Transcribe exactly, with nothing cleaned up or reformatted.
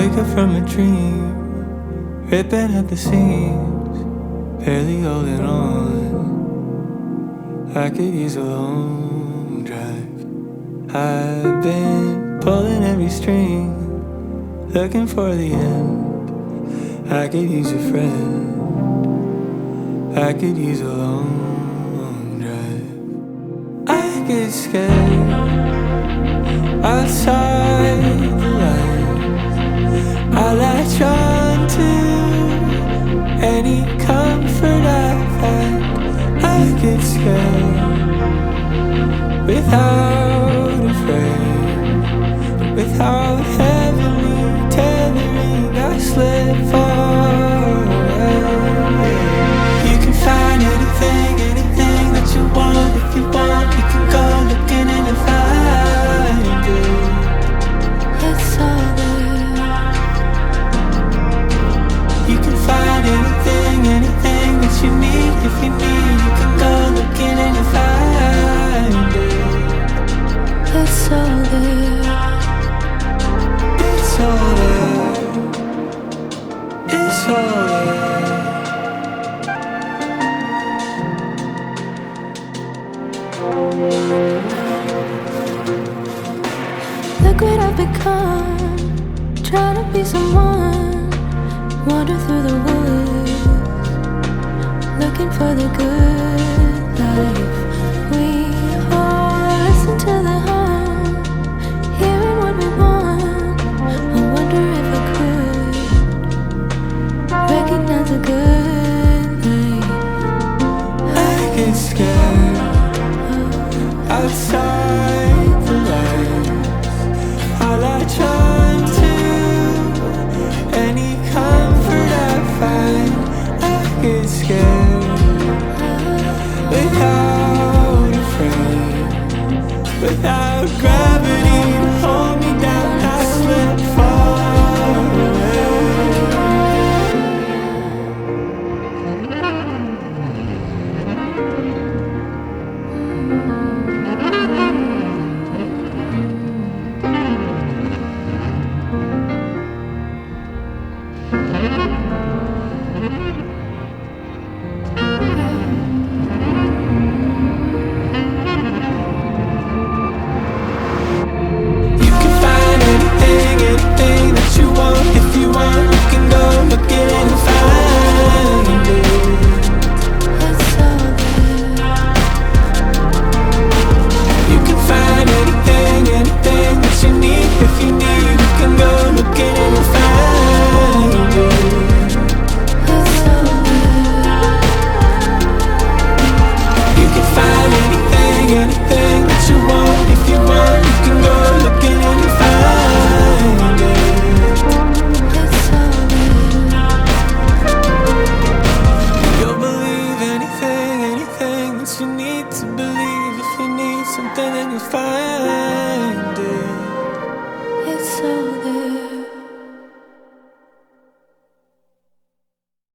Wake up from a dream, ripping at the seams, barely holding on. I could use a long drive. I've been pulling every string, looking for the end. I could use a friend. I could use a long drive. I get scared outside the lights. I latch on to any comfort I find. I get scared without a frame, without heavenly tethering. I slip far away. You can find anything, anything that you want. If you want, you can go looking and you'll find it. It's all there. You can find anything, anything that you need. If you need, you can go looking and you'll find it. It's all there. It's all there. It's all there. Look what I've become, trying to be someone. Wander through the woods, looking for the good life. We all listen to the hum, hearing what we want. I wonder if I could recognize a good life. I get scared outside the lights. I latch on to any comfort I find. I get scared without a frame, without gravity to hold me down. I slip far away. You can find anything, anything that you want. If you want, you can go looking and find it. It's all there. You can find anything, anything that you need. If you need, you can go looking and find it. It's all there. You can find anything, anything that you want. If you want, you can go looking and find it. It's all there. You'll believe anything, anything that you need to believe. If you need something, then you'll find